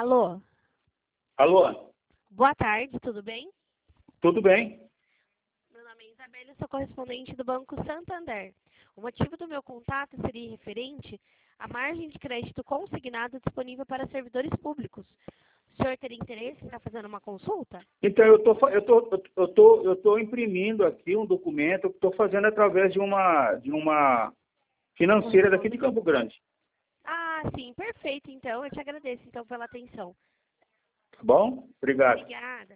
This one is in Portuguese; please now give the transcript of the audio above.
Alô? Alô, Boa tarde, tudo bem? tudo bem? Meu nome é Isabela e sou correspondente do Banco Santander. O motivo do meu contato seria referente à margem de crédito consignado disponível para servidores públicos. O senhor teria interesse em estar fazendo uma consulta? Então, eu tô imprimindo aqui um documento que estou fazendo através de uma financeira daqui de Campo Grande. Ah, sim, perfeito. Então, eu te agradeço então pela atenção. Tá bom? Obrigado. Obrigada.